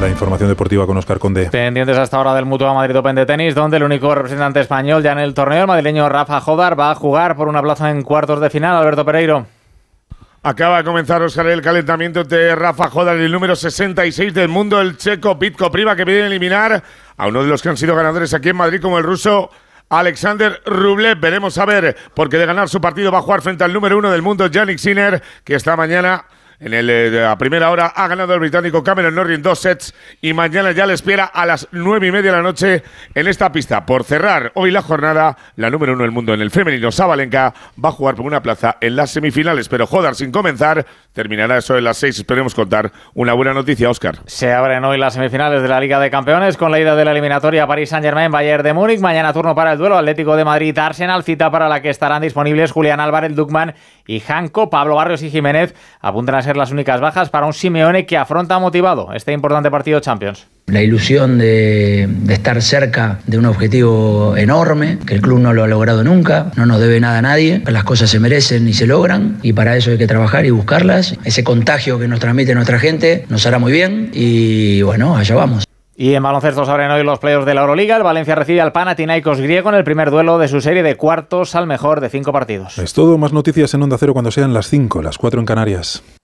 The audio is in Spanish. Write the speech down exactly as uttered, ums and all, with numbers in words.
la información deportiva con Óscar Conde. Pendientes hasta ahora del Mutua Madrid Open de tenis, donde el único representante español ya en el torneo, el madrileño Rafa Jodar, va a jugar por una plaza en cuartos de final. Alberto Pereiro. Acaba de comenzar, Óscar, el calentamiento de Rafa Jodar, el número sesenta y seis del mundo, el checo Vitko Priva, que pide eliminar a uno de los que han sido ganadores aquí en Madrid, como el ruso Alexander Rublev. Veremos a ver, porque de ganar su partido va a jugar frente al número uno del mundo, Jannik Sinner, que esta mañana, en el, eh, a primera hora, ha ganado el británico Cameron Norrie en dos sets, y mañana ya le espera a las nueve y media de la noche en esta pista. Por cerrar hoy la jornada, la número uno del mundo en el femenino, Sabalenka, va a jugar por una plaza en las semifinales, pero Jodar, sin comenzar, terminará eso en las seis. Esperemos contar una buena noticia, Óscar. Se abren hoy las semifinales de la Liga de Campeones con la ida de la eliminatoria París Saint-Germain, Bayern de Múnich. Mañana turno para el duelo Atlético de Madrid-Arsenal, cita para la que estarán disponibles Julián Álvarez, Dukman y Janko. Pablo Barrios y Jiménez apuntan a ser las únicas bajas para un Simeone que afronta motivado este importante partido Champions. La ilusión de, de estar cerca de un objetivo enorme, que el club no lo ha logrado nunca, no nos debe nada a nadie, las cosas se merecen y se logran, y para eso hay que trabajar y buscarlas. Ese contagio que nos transmite nuestra gente nos hará muy bien, y bueno, allá vamos. Y en baloncesto se abren hoy los playoffs de la Euroliga. El Valencia recibe al Panathinaikos griego en el primer duelo de su serie de cuartos al mejor de cinco partidos. Es todo, más noticias en Onda Cero cuando sean las cinco, las cuatro en Canarias.